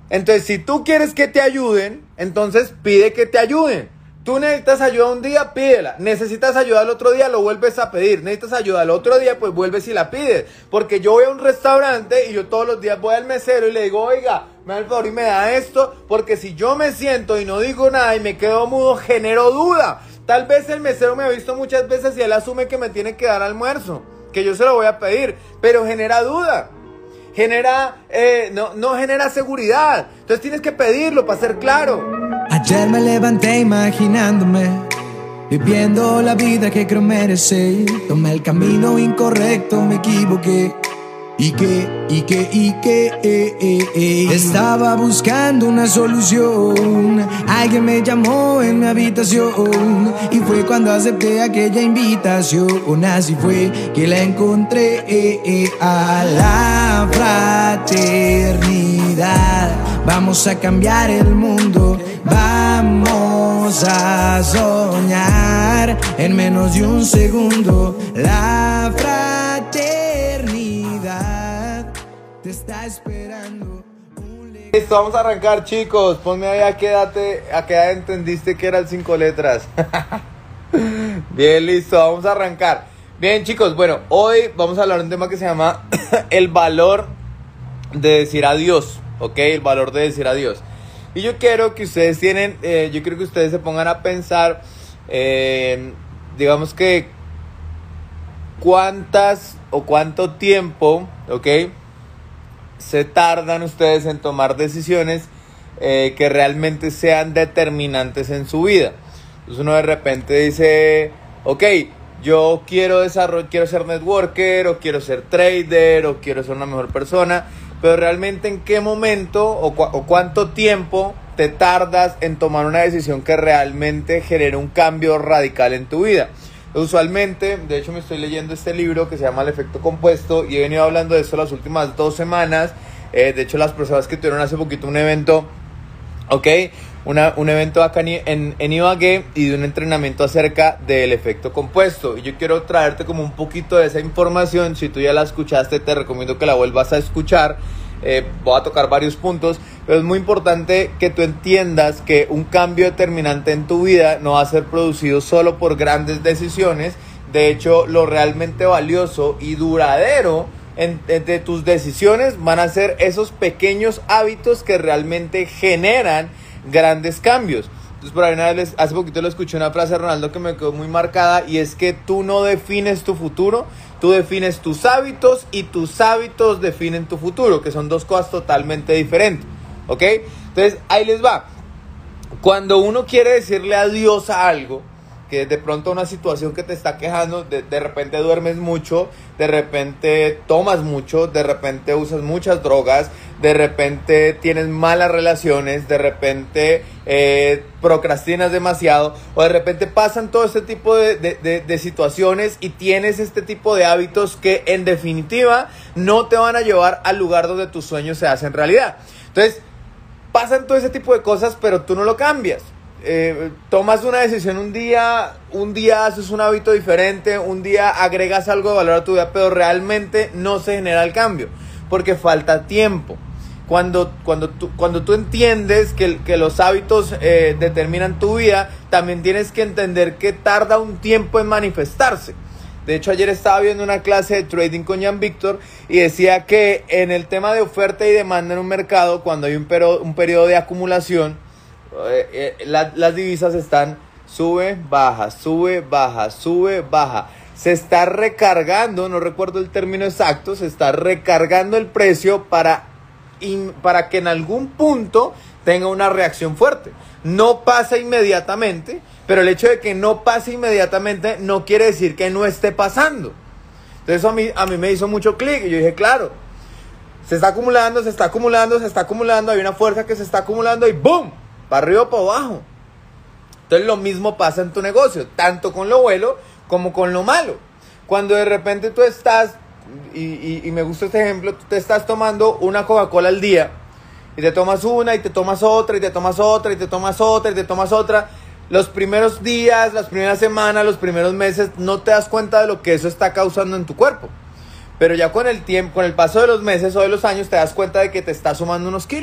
Entonces, si tú quieres que te ayuden, entonces pide que te ayuden. Tú necesitas ayuda un día, pídela. Necesitas ayuda el otro día, lo vuelves a pedir. Necesitas ayuda el otro día, pues vuelves y la pides. Porque yo voy a un restaurante y yo todos los días voy al mesero y le digo, oiga, me da el favor y me da esto. Porque si yo me siento y no digo nada y me quedo mudo, genero duda. Tal vez el mesero me ha visto muchas veces y él asume que me tiene que dar almuerzo, que yo se lo voy a pedir, pero genera duda. No genera seguridad. Entonces tienes que pedirlo para ser claro. Ayer me levanté imaginándome, viviendo la vida que creo merecer. Tomé el camino incorrecto, me equivoqué. Estaba buscando una solución. Alguien me llamó en mi habitación y fue cuando acepté aquella invitación. Así fue que la encontré. A la fraternidad vamos a cambiar el mundo. Vamos a soñar en menos de un segundo. La fraternidad te está esperando. Listo, vamos a arrancar, chicos. Ponme ahí a qué edad entendiste que eran 5 letras. Bien, listo, vamos a arrancar. Bien, chicos, bueno, hoy vamos a hablar de un tema que se llama el valor de decir adiós, ¿ok? El valor de decir adiós. Y yo quiero que ustedes se pongan a pensar, digamos que cuánto tiempo, ¿ok?, se tardan ustedes en tomar decisiones que realmente sean determinantes en su vida. Entonces uno de repente dice, ok, yo quiero ser networker, o quiero ser trader, o quiero ser una mejor persona, pero realmente en qué momento o cuánto tiempo te tardas en tomar una decisión que realmente genere un cambio radical en tu vida. Usualmente, de hecho me estoy leyendo este libro que se llama El Efecto Compuesto y he venido hablando de esto las últimas 2 semanas. De hecho, las personas que tuvieron hace poquito un evento, ¿ok?, un evento acá en Ibagué, y de un entrenamiento acerca del efecto compuesto. Y yo quiero traerte como un poquito de esa información. Si tú ya la escuchaste, te recomiendo que la vuelvas a escuchar. Voy a tocar varios puntos, pero es muy importante que tú entiendas que un cambio determinante en tu vida no va a ser producido solo por grandes decisiones. De hecho, lo realmente valioso y duradero de tus decisiones van a ser esos pequeños hábitos que realmente generan grandes cambios. Entonces, por ahí hace poquito le escuché una frase de Ronaldo que me quedó muy marcada, y es que tú no defines tu futuro, tú defines tus hábitos, y tus hábitos definen tu futuro, que son 2 cosas totalmente diferentes, ¿ok? Entonces, ahí les va. Cuando uno quiere decirle adiós a algo, que de pronto una situación que te está quejando, de repente duermes mucho, de repente tomas mucho, de repente usas muchas drogas, de repente tienes malas relaciones, de repente procrastinas demasiado, o de repente pasan todo este tipo de situaciones y tienes este tipo de hábitos que en definitiva no te van a llevar al lugar donde tus sueños se hacen realidad. Entonces, pasan todo ese tipo de cosas, pero tú no lo cambias. Tomas una decisión un día haces un hábito diferente, un día agregas algo de valor a tu vida, pero realmente no se genera el cambio, porque falta tiempo. Cuando tú entiendes que los hábitos determinan tu vida, también tienes que entender que tarda un tiempo en manifestarse. De hecho, ayer estaba viendo una clase de trading con Jan Víctor y decía que en el tema de oferta y demanda en un mercado, cuando hay un periodo de acumulación, las divisas están sube, baja, sube, baja, sube, baja. Se está recargando, no recuerdo el término exacto, se está recargando el precio para que en algún punto tenga una reacción fuerte. No pasa inmediatamente, pero el hecho de que no pase inmediatamente no quiere decir que no esté pasando. Entonces a mí me hizo mucho clic y yo dije, claro, se está acumulando, hay una fuerza que se está acumulando y ¡boom!, para arriba o para abajo. Entonces lo mismo pasa en tu negocio, tanto con lo bueno como con lo malo. Cuando de repente tú estás, y me gusta este ejemplo, tú te estás tomando una Coca-Cola al día, y te tomas una, y te tomas otra, y te tomas otra, y te tomas otra, y te tomas otra. Los primeros días, las primeras semanas, los primeros meses, no te das cuenta de lo que eso está causando en tu cuerpo. Pero ya con el tiempo, con el paso de los meses o de los años, te das cuenta de que te está sumando unos kilos.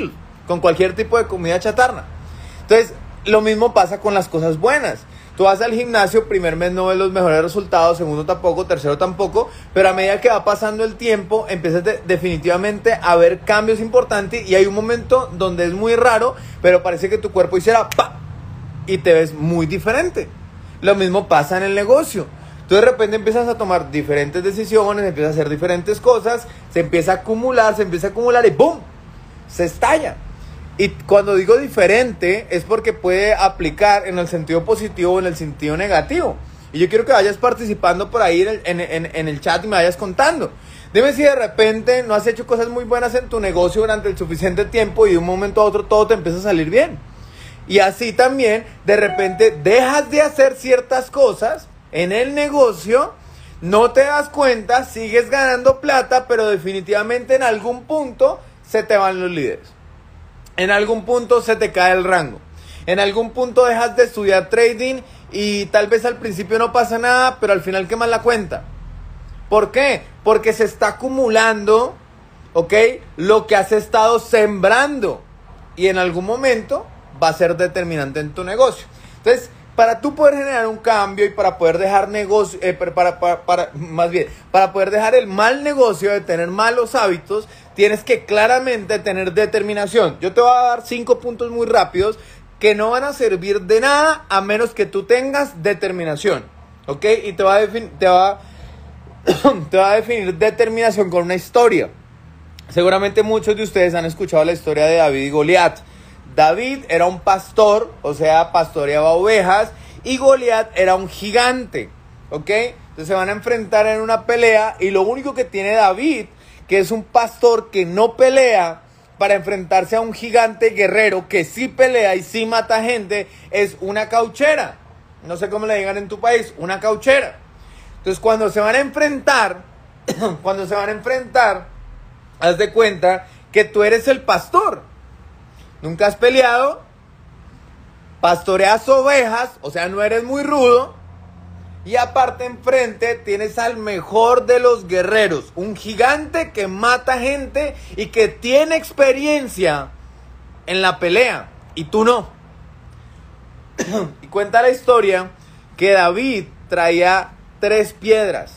con cualquier tipo de comida chatarra. Entonces, lo mismo pasa con las cosas buenas. Tú vas al gimnasio, primer mes no ves los mejores resultados, segundo tampoco, tercero tampoco, pero a medida que va pasando el tiempo, empiezas definitivamente a ver cambios importantes y hay un momento donde es muy raro, pero parece que tu cuerpo hiciera ¡pa! Y te ves muy diferente. Lo mismo pasa en el negocio. Tú de repente empiezas a tomar diferentes decisiones, empiezas a hacer diferentes cosas, se empieza a acumular y ¡boom! Se estalla. Y cuando digo diferente es porque puede aplicar en el sentido positivo o en el sentido negativo. Y yo quiero que vayas participando por ahí en el chat y me vayas contando. Dime si de repente no has hecho cosas muy buenas en tu negocio durante el suficiente tiempo y de un momento a otro todo te empieza a salir bien. Y así también de repente dejas de hacer ciertas cosas en el negocio, no te das cuenta, sigues ganando plata, pero definitivamente en algún punto se te van los líderes. En algún punto se te cae el rango. En algún punto dejas de estudiar trading y tal vez al principio no pasa nada, pero al final quemas la cuenta. ¿Por qué? Porque se está acumulando, ¿ok? Lo que has estado sembrando. Y en algún momento va a ser determinante en tu negocio. Entonces, para tú poder generar un cambio y para poder dejar negocio, para poder dejar el mal negocio de tener malos hábitos, tienes que claramente tener determinación. Yo te voy a dar 5 puntos muy rápidos que no van a servir de nada a menos que tú tengas determinación, ¿ok? Y te va a definir determinación con una historia. Seguramente muchos de ustedes han escuchado la historia de David y Goliat. David era un pastor, o sea, pastoreaba ovejas, y Goliat era un gigante, ¿ok? Entonces se van a enfrentar en una pelea y lo único que tiene David, que es un pastor que no pelea, para enfrentarse a un gigante guerrero que sí pelea y sí mata gente, es una cauchera. No sé cómo le digan en tu país, una cauchera. Entonces cuando se van a enfrentar, haz de cuenta que tú eres el pastor. Nunca has peleado, pastoreas ovejas, o sea, no eres muy rudo. Y aparte enfrente tienes al mejor de los guerreros, un gigante que mata gente y que tiene experiencia en la pelea, y tú no. Y cuenta la historia que David traía 3 piedras,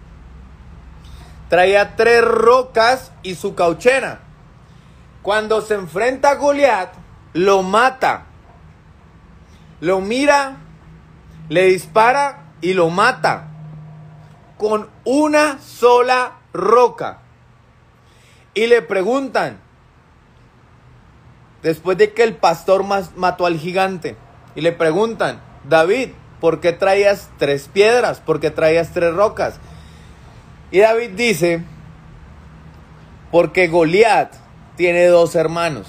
traía 3 rocas y su cauchera. Cuando se enfrenta a Goliat, lo mata, lo mira, le dispara y lo mata con una sola roca. Y le preguntan, después de que el pastor mató al gigante, y le preguntan, David, ¿por qué traías 3 piedras? ¿Por qué traías 3 rocas? Y David dice, porque Goliat tiene 2 hermanos.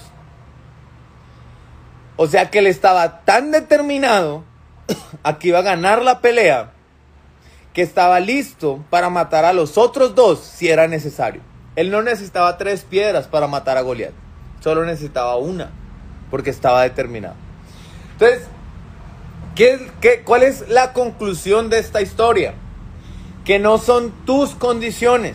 O sea que él estaba tan determinado a que iba a ganar la pelea, que estaba listo para matar a los otros 2 si era necesario. Él no necesitaba 3 piedras para matar a Goliat, solo necesitaba una, porque estaba determinado. Entonces, ¿cuál es la conclusión de esta historia? Que no son tus condiciones,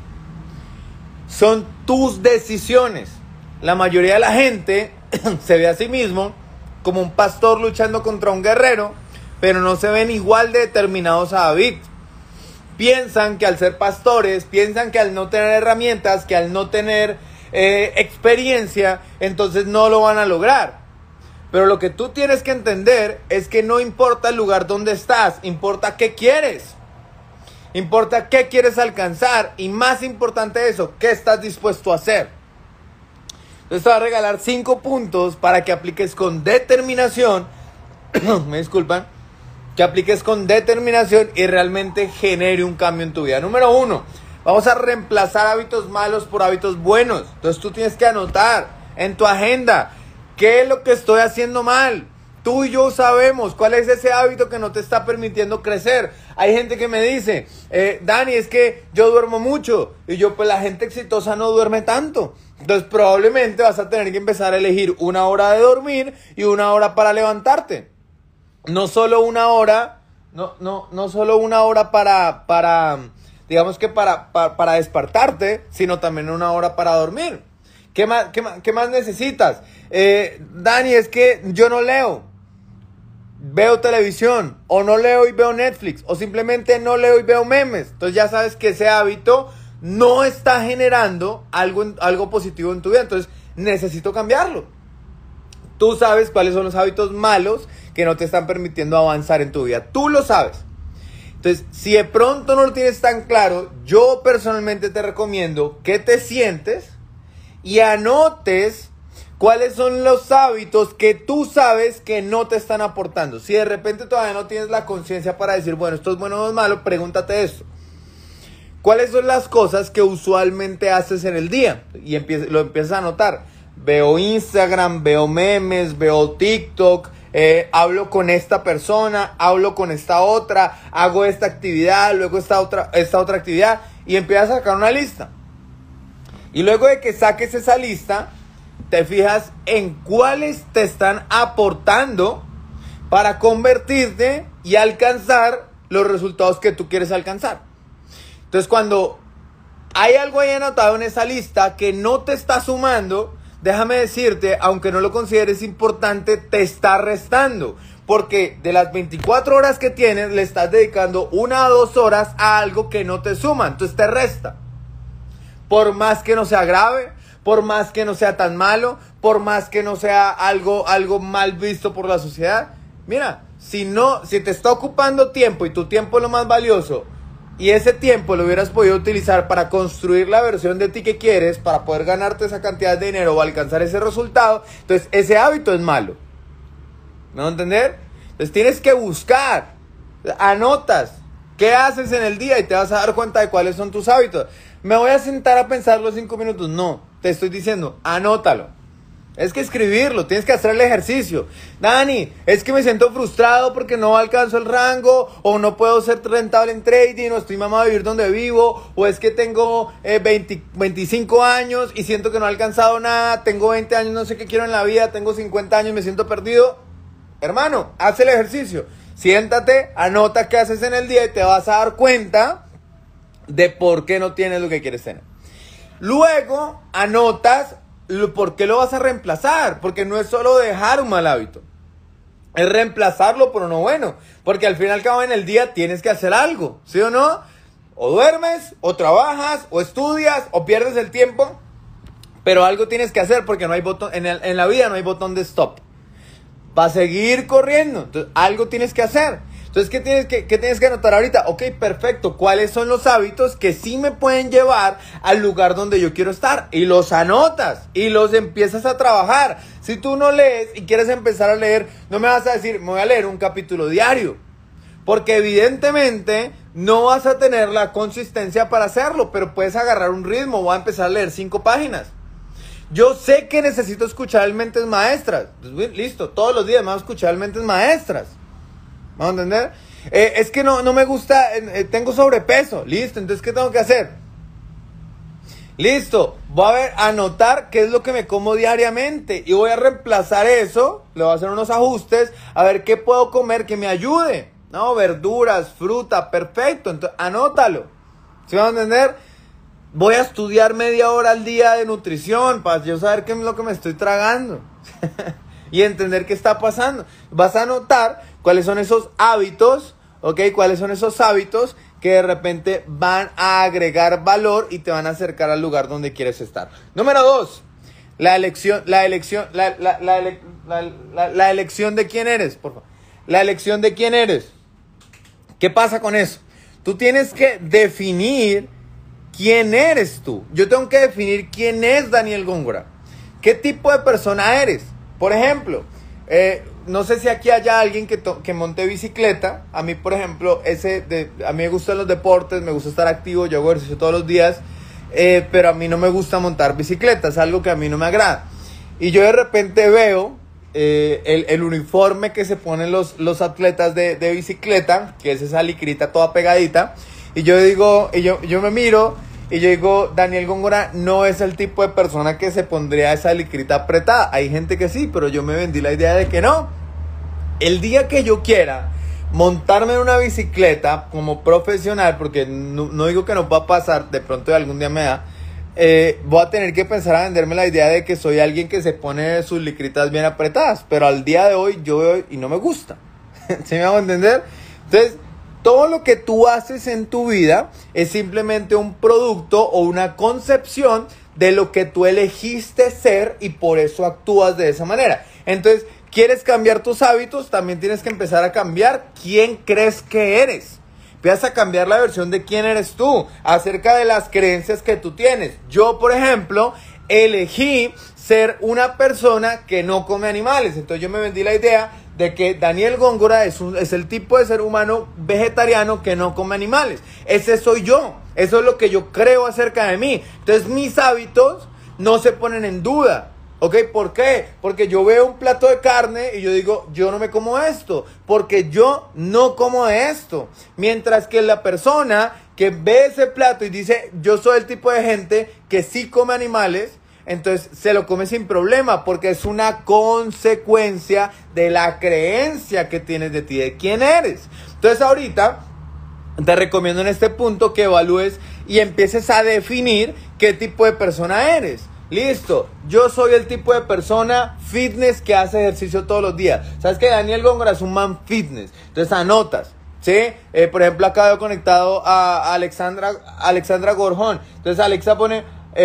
son tus decisiones. La mayoría de la gente se ve a sí mismo como un pastor luchando contra un guerrero, pero no se ven igual de determinados a David. Piensan que al ser pastores, piensan que al no tener herramientas, que al no tener experiencia, entonces no lo van a lograr. Pero lo que tú tienes que entender es que no importa el lugar donde estás, importa qué quieres. Importa qué quieres alcanzar y más importante de eso, qué estás dispuesto a hacer. Entonces te voy a regalar 5 puntos para que apliques con determinación, me disculpan, que apliques con determinación y realmente genere un cambio en tu vida. Número 1, vamos a reemplazar hábitos malos por hábitos buenos. Entonces tú tienes que anotar en tu agenda qué es lo que estoy haciendo mal. Tú y yo sabemos cuál es ese hábito que no te está permitiendo crecer. Hay gente que me dice, Dani, es que yo duermo mucho. Y yo, pues la gente exitosa no duerme tanto. Entonces probablemente vas a tener que empezar a elegir 1 hora de dormir y 1 hora para levantarte. No solo 1 hora, no solo 1 hora para digamos que para despertarte, sino también 1 hora para dormir. ¿Qué más necesitas? Dani, es que yo no leo. Veo televisión, o no leo y veo Netflix, o simplemente no leo y veo memes. Entonces ya sabes que ese hábito no está generando algo positivo en tu vida. Entonces necesito cambiarlo. Tú sabes cuáles son los hábitos malos que no te están permitiendo avanzar en tu vida. Tú lo sabes. Entonces, si de pronto no lo tienes tan claro, yo personalmente te recomiendo que te sientes y anotes cuáles son los hábitos que tú sabes que no te están aportando. Si de repente todavía no tienes la conciencia para decir, bueno, esto es bueno o es malo, pregúntate esto. ¿Cuáles son las cosas que usualmente haces en el día? Y lo empiezas a anotar. Veo Instagram, veo memes, veo TikTok, hablo con esta persona, hablo con esta otra, hago esta actividad, luego esta otra actividad, y empiezas a sacar una lista. Y luego de que saques esa lista, te fijas en cuáles te están aportando para convertirte y alcanzar los resultados que tú quieres alcanzar. Entonces, cuando hay algo ahí anotado en esa lista que no te está sumando, déjame decirte, aunque no lo consideres importante, te está restando. Porque de las 24 horas que tienes, le estás dedicando 1 a 2 horas a algo que no te suma. Entonces te resta. Por más que no sea grave, por más que no sea tan malo, por más que no sea algo mal visto por la sociedad. Mira, si te está ocupando tiempo y tu tiempo es lo más valioso, y ese tiempo lo hubieras podido utilizar para construir la versión de ti que quieres, para poder ganarte esa cantidad de dinero o alcanzar ese resultado, entonces ese hábito es malo. ¿Me van a entender? Entonces tienes que buscar, anotas, qué haces en el día y te vas a dar cuenta de cuáles son tus hábitos. ¿Me voy a sentar a pensarlo 5 minutos? No, te estoy diciendo, anótalo. Es que escribirlo, tienes que hacer el ejercicio. Dani, es que me siento frustrado porque no alcanzo el rango, o no puedo ser rentable en trading, o estoy mamado de vivir donde vivo, o es que tengo 25 años y siento que no he alcanzado nada, tengo 20 años, no sé qué quiero en la vida, tengo 50 años y me siento perdido. Hermano, haz el ejercicio. Siéntate, anota qué haces en el día y te vas a dar cuenta de por qué no tienes lo que quieres tener. Luego, anotas por qué lo vas a reemplazar, porque no es solo dejar un mal hábito, es reemplazarlo por uno bueno, porque al fin y al cabo en el día tienes que hacer algo, ¿sí o no? O duermes, o trabajas, o estudias, o pierdes el tiempo, pero algo tienes que hacer, porque no hay botón, en la vida no hay botón de stop, va a seguir corriendo, entonces algo tienes que hacer. Entonces, ¿qué tienes que anotar ahorita? Ok, perfecto. ¿Cuáles son los hábitos que sí me pueden llevar al lugar donde yo quiero estar? Y los anotas y los empiezas a trabajar. Si tú no lees y quieres empezar a leer, no me vas a decir, me voy a leer un capítulo diario. Porque evidentemente no vas a tener la consistencia para hacerlo, pero puedes agarrar un ritmo. Voy a empezar a leer 5 páginas. Yo sé que necesito escuchar el Mentes Maestras. Pues, listo, todos los días me voy a escuchar el Mentes Maestras. ¿Vamos a entender? Es que no me gusta, tengo sobrepeso. Listo, entonces ¿qué tengo que hacer? Listo, voy a anotar qué es lo que me como diariamente y voy a reemplazar eso, le voy a hacer unos ajustes, a ver qué puedo comer que me ayude. No, verduras, fruta, perfecto, entonces anótalo. ¿Sí van a entender? Voy a estudiar media hora al día de nutrición para yo saber qué es lo que me estoy tragando. Y entender qué está pasando. Vas a anotar cuáles son esos hábitos, ¿ok? Cuáles son esos hábitos que de repente van a agregar valor y te van a acercar al lugar donde quieres estar. Número 2, la elección de quién eres, por favor. La elección de quién eres. ¿Qué pasa con eso? Tú tienes que definir quién eres tú. Yo tengo que definir quién es Daniel Góngora. ¿Qué tipo de persona eres? Por ejemplo, no sé si aquí haya alguien que monte bicicleta. A mí, por ejemplo, a mí me gustan los deportes, me gusta estar activo, yo hago ejercicio todos los días, pero a mí no me gusta montar bicicleta, es algo que a mí no me agrada. Y yo de repente veo el uniforme que se ponen los atletas de bicicleta, que es esa licrita toda pegadita, y yo digo, yo me miro y yo digo, Daniel Góngora no es el tipo de persona que se pondría esa licrita apretada. Hay gente que sí, pero yo me vendí la idea de que no. El día que yo quiera montarme en una bicicleta como profesional, porque no digo que no va a pasar, de pronto algún día me da, voy a tener que pensar a venderme la idea de que soy alguien que se pone sus licritas bien apretadas, pero al día de hoy yo veo y no me gusta. ¿Sí me hago entender? Entonces, todo lo que tú haces en tu vida es simplemente un producto o una concepción de lo que tú elegiste ser y por eso actúas de esa manera. Entonces, ¿quieres cambiar tus hábitos? También tienes que empezar a cambiar quién crees que eres. Empiezas a cambiar la versión de quién eres tú, acerca de las creencias que tú tienes. Yo, por ejemplo, elegí ser una persona que no come animales. Entonces yo me vendí la idea de que Daniel Góngora es el tipo de ser humano vegetariano que no come animales. Ese soy yo. Eso es lo que yo creo acerca de mí. Entonces mis hábitos no se ponen en duda. ¿Ok? ¿Por qué? Porque yo veo un plato de carne y yo digo, yo no me como esto, porque yo no como esto. Mientras que la persona que ve ese plato y dice, yo soy el tipo de gente que sí come animales, entonces se lo come sin problema, porque es una consecuencia de la creencia que tienes de ti, de quién eres. Entonces ahorita te recomiendo en este punto que evalúes y empieces a definir qué tipo de persona eres. Listo, yo soy el tipo de persona fitness que hace ejercicio todos los días. ¿Sabes que Daniel Góngora es un man fitness? Entonces anotas, ¿sí? Por ejemplo, acá veo conectado a Alexandra Gorjón. Entonces Alexa pone,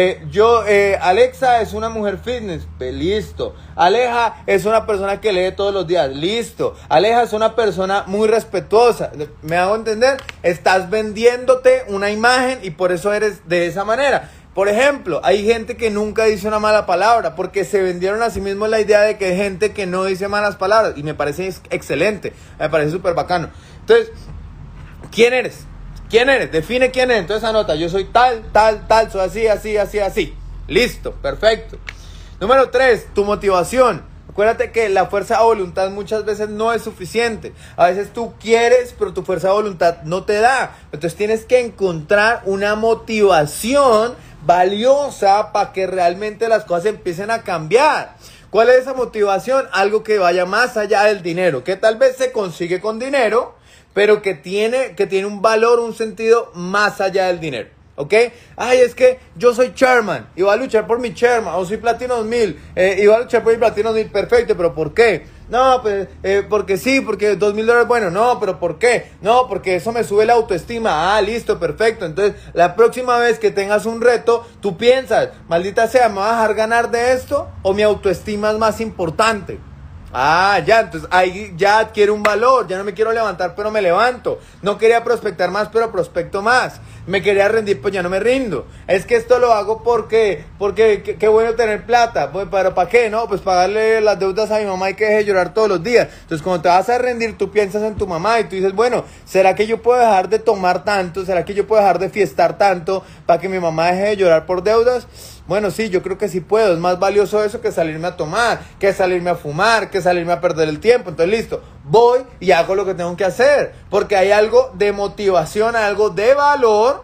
Alexa es una mujer fitness. Listo. Aleja es una persona que lee todos los días. Listo. Aleja es una persona muy respetuosa. ¿Me hago entender? Estás vendiéndote una imagen y por eso eres de esa manera. Por ejemplo, hay gente que nunca dice una mala palabra porque se vendieron a sí mismos la idea de que hay gente que no dice malas palabras y me parece excelente, me parece súper bacano. Entonces, ¿quién eres? ¿Quién eres? Define quién eres. Entonces anota, yo soy tal, soy así. Listo, perfecto. Número 3, tu motivación. Acuérdate que la fuerza de voluntad muchas veces no es suficiente. A veces tú quieres, pero tu fuerza de voluntad no te da. Entonces tienes que encontrar una motivación valiosa para que realmente las cosas empiecen a cambiar. ¿Cuál es esa motivación? Algo que vaya más allá del dinero, que tal vez se consigue con dinero, pero que tiene un valor, un sentido más allá del dinero. ¿Ok? Ay, es que yo soy chairman y voy a luchar por mi chairman, o soy platino 2000 y voy a luchar por mi platino 2000, perfecto, pero ¿por qué? No, pues, porque sí, porque $2,000, bueno, no, pero ¿por qué? No, porque eso me sube la autoestima. Ah, listo, perfecto. Entonces, la próxima vez que tengas un reto, tú piensas, maldita sea, ¿me va a dejar ganar de esto o mi autoestima es más importante? Ah, ya, entonces ahí ya adquiere un valor. Ya no me quiero levantar, pero me levanto. No quería prospectar más, pero prospecto más. Me quería rendir, pues ya no me rindo. Es que esto lo hago porque qué bueno tener plata. Pues, pero ¿para qué? No, pues pagarle las deudas a mi mamá y que deje de llorar todos los días. Entonces cuando te vas a rendir, tú piensas en tu mamá y tú dices, bueno, ¿será que yo puedo dejar de tomar tanto? ¿Será que yo puedo dejar de fiestar tanto para que mi mamá deje de llorar por deudas? Bueno, sí, yo creo que sí puedo. Es más valioso eso que salirme a tomar, que salirme a fumar, que salirme a perder el tiempo. Entonces, listo, voy y hago lo que tengo que hacer. Porque hay algo de motivación, algo de valor,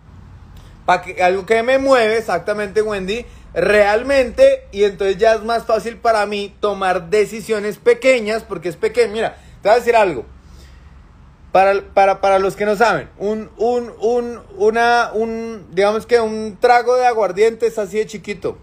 algo que me mueve, exactamente, Wendy, realmente. Y entonces ya es más fácil para mí tomar decisiones pequeñas, porque es pequeño. Mira, te voy a decir algo. Para los que no saben, digamos que un trago de aguardiente es así de chiquito.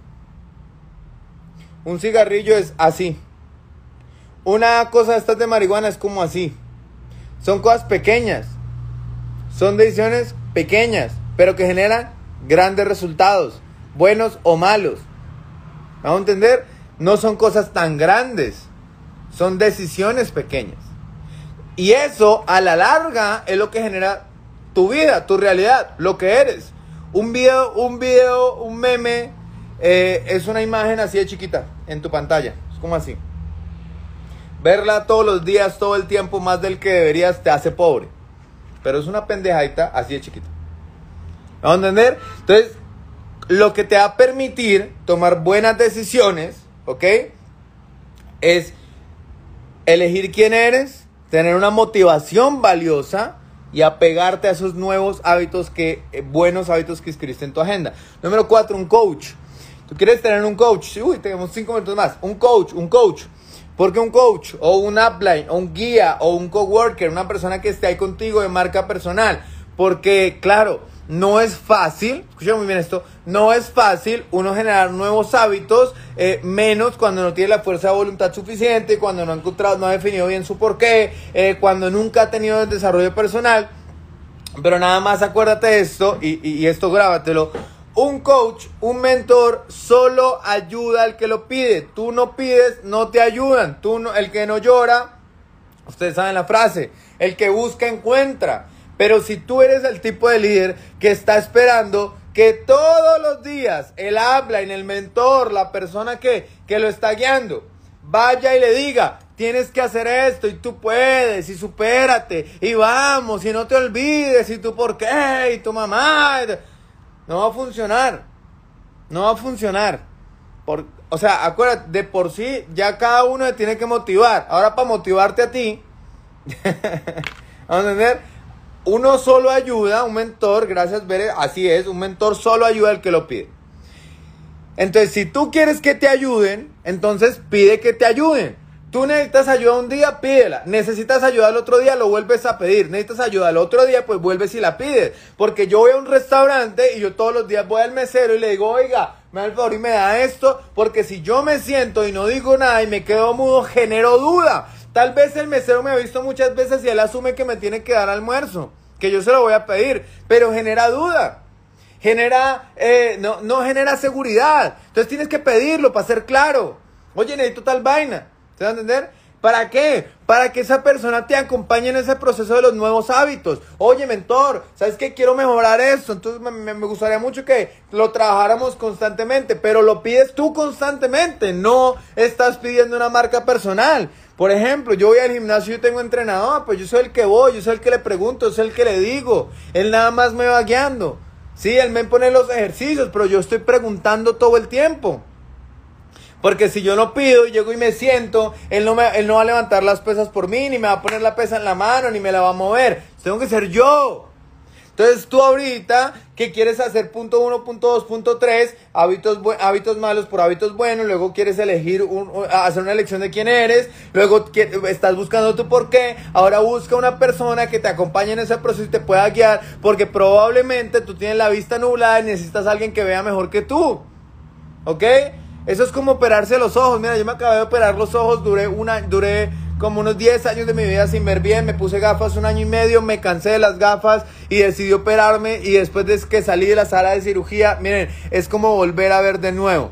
Un cigarrillo es así. Una cosa de estas de marihuana es como así. Son cosas pequeñas. Son decisiones pequeñas, pero que generan grandes resultados, buenos o malos. ¿Vamos a entender? No son cosas tan grandes. Son decisiones pequeñas. Y eso, a la larga, es lo que genera tu vida, tu realidad, lo que eres. Un meme, es una imagen así de chiquita en tu pantalla. Es como así. Verla todos los días, todo el tiempo, más del que deberías, te hace pobre. Pero es una pendejadita así de chiquita. ¿Vamos a entender? Entonces, lo que te va a permitir tomar buenas decisiones, ¿ok? Es elegir quién eres, tener una motivación valiosa y apegarte a esos nuevos hábitos, buenos hábitos que escribiste en tu agenda. Número 4, un coach. ¿Tú quieres tener un coach? Uy, tenemos 5 minutos más. Un coach. ¿Por qué un coach? O un upline, o un guía, o un coworker, una persona que esté ahí contigo de marca personal. Porque, claro, no es fácil, escuchen muy bien esto, no es fácil uno generar nuevos hábitos, menos cuando no tiene la fuerza de voluntad suficiente, cuando no ha encontrado, no ha definido bien su porqué, cuando nunca ha tenido el desarrollo personal. Pero nada más acuérdate de esto y esto grábatelo. Un coach, un mentor, solo ayuda al que lo pide. Tú no pides, no te ayudan. El que no llora, ustedes saben la frase, el que busca encuentra. Pero si tú eres el tipo de líder que está esperando que todos los días él habla en el mentor, la persona que lo está guiando, vaya y le diga, tienes que hacer esto y tú puedes y supérate y vamos y no te olvides y tú por qué y tu mamá, no va a funcionar, no va a funcionar. O sea, acuérdate, de por sí ya cada uno se tiene que motivar. Ahora para motivarte a ti, ¿vamos a entender? Uno solo ayuda, un mentor, gracias Bere, así es, un mentor solo ayuda al que lo pide. Entonces, si tú quieres que te ayuden, entonces pide que te ayuden. Tú necesitas ayuda un día, pídela. Necesitas ayuda el otro día, lo vuelves a pedir. Necesitas ayuda el otro día, pues vuelves y la pides. Porque yo voy a un restaurante y yo todos los días voy al mesero y le digo, oiga, me da el favor y me da esto. Porque si yo me siento y no digo nada y me quedo mudo, genero duda. Tal vez el mesero me ha visto muchas veces y él asume que me tiene que dar almuerzo, que yo se lo voy a pedir, pero genera duda. No genera seguridad. Entonces tienes que pedirlo para ser claro. Oye, necesito tal vaina. ¿Se va a entender? ¿Para qué? Para que esa persona te acompañe en ese proceso de los nuevos hábitos. Oye, mentor, ¿sabes qué? Quiero mejorar esto. Entonces me gustaría mucho que lo trabajáramos constantemente. Pero lo pides tú constantemente. No estás pidiendo una marca personal. Por ejemplo, yo voy al gimnasio y tengo entrenador. Pues yo soy el que voy, yo soy el que le pregunto, yo soy el que le digo. Él nada más me va guiando. Sí, él me pone los ejercicios, pero yo estoy preguntando todo el tiempo. Porque si yo no pido, llego y me siento, él no va a levantar las pesas por mí, ni me va a poner la pesa en la mano, ni me la va a mover. Tengo que ser yo. Entonces tú ahorita, ¿qué quieres hacer? Punto 1, punto 2, punto 3, hábitos malos por hábitos buenos, luego quieres elegir, hacer una elección de quién eres, luego estás buscando tu por qué, ahora busca una persona que te acompañe en ese proceso y te pueda guiar, porque probablemente tú tienes la vista nublada y necesitas a alguien que vea mejor que tú. ¿Ok? Eso es como operarse los ojos. Mira, yo me acabé de operar los ojos, duré como unos 10 años de mi vida sin ver bien, me puse gafas 1 año y medio, me cansé de las gafas y decidí operarme, y después de que salí de la sala de cirugía, miren, es como volver a ver de nuevo.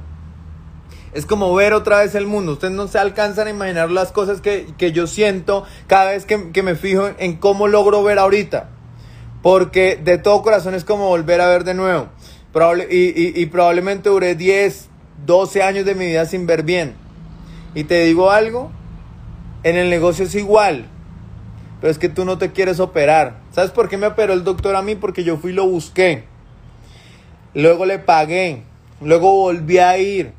Es como ver otra vez el mundo. Ustedes no se alcanzan a imaginar las cosas que yo siento cada vez que me fijo en cómo logro ver ahorita. Porque de todo corazón es como volver a ver de nuevo. Probablemente duré 10, 12 años de mi vida sin ver bien. Y te digo algo, en el negocio es igual, pero es que tú no te quieres operar. ¿Sabes por qué me operó el doctor a mí? Porque yo fui y lo busqué, luego le pagué, luego volví a ir,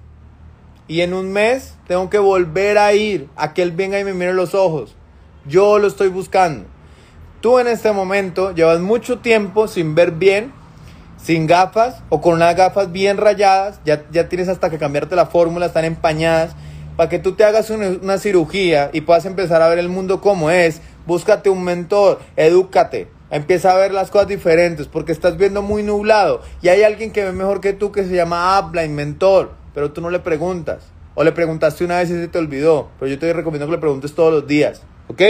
y en un mes tengo que volver a ir a que él venga y me mire los ojos. Yo lo estoy buscando. Tú en este momento llevas mucho tiempo sin ver bien, sin gafas o con unas gafas bien rayadas, ya tienes hasta que cambiarte la fórmula, están empañadas. Para que tú te hagas una cirugía y puedas empezar a ver el mundo como es, búscate un mentor, edúcate, empieza a ver las cosas diferentes, porque estás viendo muy nublado y hay alguien que ve mejor que tú que se llama upline, mentor, pero tú no le preguntas, o le preguntaste una vez y se te olvidó, pero yo te recomiendo que le preguntes todos los días, ¿ok?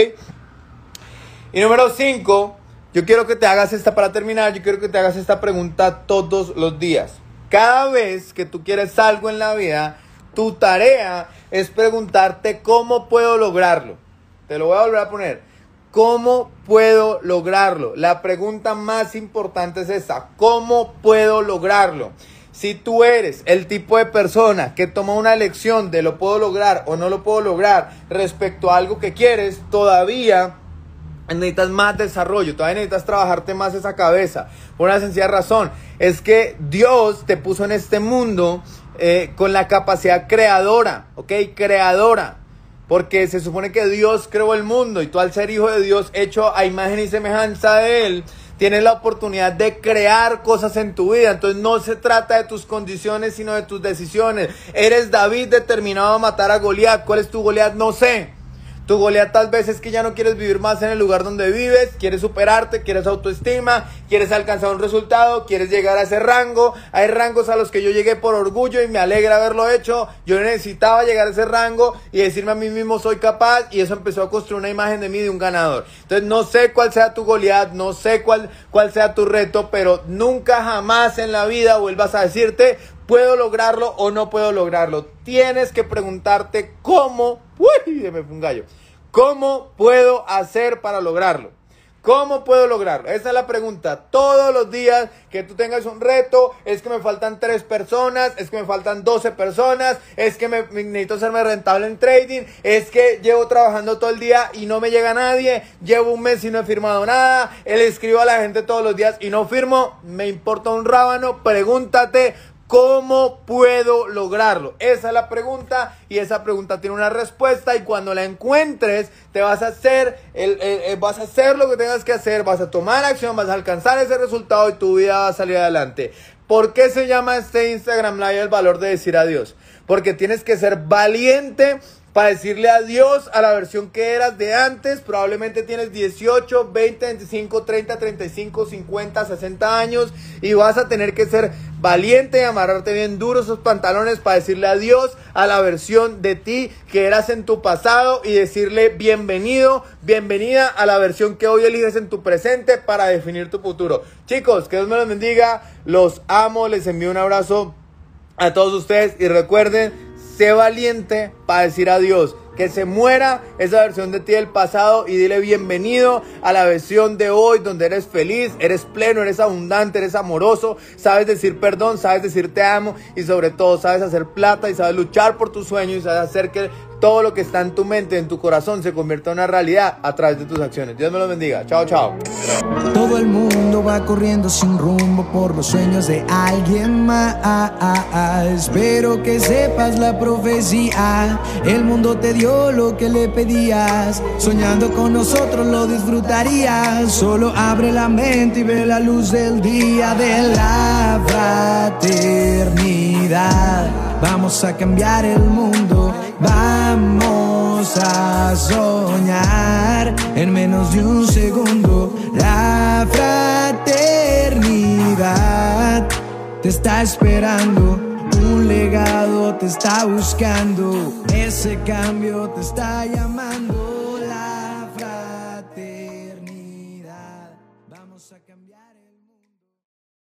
Y número 5, yo quiero que te hagas para terminar, yo quiero que te hagas esta pregunta todos los días. Cada vez que tú quieres algo en la vida, tu tarea es preguntarte cómo puedo lograrlo. Te lo voy a volver a poner. ¿Cómo puedo lograrlo? La pregunta más importante es esta. ¿Cómo puedo lograrlo? Si tú eres el tipo de persona que toma una elección de lo puedo lograr o no lo puedo lograr respecto a algo que quieres, todavía necesitas más desarrollo, todavía necesitas trabajarte más esa cabeza. Por una sencilla razón, es que Dios te puso en este mundo con la capacidad creadora, ¿ok? Creadora. Porque se supone que Dios creó el mundo y tú, al ser hijo de Dios, hecho a imagen y semejanza de Él, tienes la oportunidad de crear cosas en tu vida. Entonces no se trata de tus condiciones, sino de tus decisiones. Eres David determinado a matar a Goliat. ¿Cuál es tu Goliat? No sé. Tu Goliat tal vez es que ya no quieres vivir más en el lugar donde vives, quieres superarte, quieres autoestima, quieres alcanzar un resultado, quieres llegar a ese rango. Hay rangos a los que yo llegué por orgullo y me alegra haberlo hecho. Yo necesitaba llegar a ese rango y decirme a mí mismo soy capaz, y eso empezó a construir una imagen de mí de un ganador. Entonces no sé cuál sea tu Goliat, no sé cuál sea tu reto, pero nunca jamás en la vida vuelvas a decirte ¿puedo lograrlo o no puedo lograrlo? Tienes que preguntarte cómo, se me fue un gallo, ¿cómo puedo hacer para lograrlo? ¿Cómo puedo lograrlo? Esa es la pregunta. Todos los días que tú tengas un reto, es que me faltan 3 personas, es que me faltan 12 personas, es que me necesito hacerme rentable en trading, es que llevo trabajando todo el día y no me llega nadie, llevo un mes y no he firmado nada, le escribo a la gente todos los días y no firmo, me importa un rábano. Pregúntate, ¿cómo puedo lograrlo? Esa es la pregunta, y esa pregunta tiene una respuesta, y cuando la encuentres te vas a hacer lo que tengas que hacer, vas a tomar acción, vas a alcanzar ese resultado y tu vida va a salir adelante. ¿Por qué se llama este Instagram Live el valor de decir adiós? Porque tienes que ser valiente para decirle adiós a la versión que eras de antes. Probablemente tienes 18, 20, 25, 30, 35, 50, 60 años y vas a tener que ser valiente y amarrarte bien duro esos pantalones para decirle adiós a la versión de ti que eras en tu pasado y decirle bienvenido, bienvenida a la versión que hoy eliges en tu presente para definir tu futuro. Chicos, que Dios me los bendiga, los amo, les envío un abrazo a todos ustedes y recuerden, sé valiente para decir adiós. Que se muera esa versión de ti del pasado y dile bienvenido a la versión de hoy, donde eres feliz, eres pleno, eres abundante, eres amoroso, sabes decir perdón, sabes decir te amo y sobre todo sabes hacer plata y sabes luchar por tus sueños y sabes hacer que todo lo que está en tu mente, en tu corazón, se convierta en una realidad a través de tus acciones. Dios me los bendiga. Chao, chao. Todo el mundo va corriendo sin rumbo por los sueños de alguien más. Espero que sepas la profecía. El mundo te dio lo que le pedías. Soñando con nosotros lo disfrutarías. Solo abre la mente y ve la luz del día de la fraternidad. Vamos a cambiar el mundo. Vamos a soñar en menos de un segundo. La fraternidad te está esperando. Un legado te está buscando. Ese cambio te está llamando.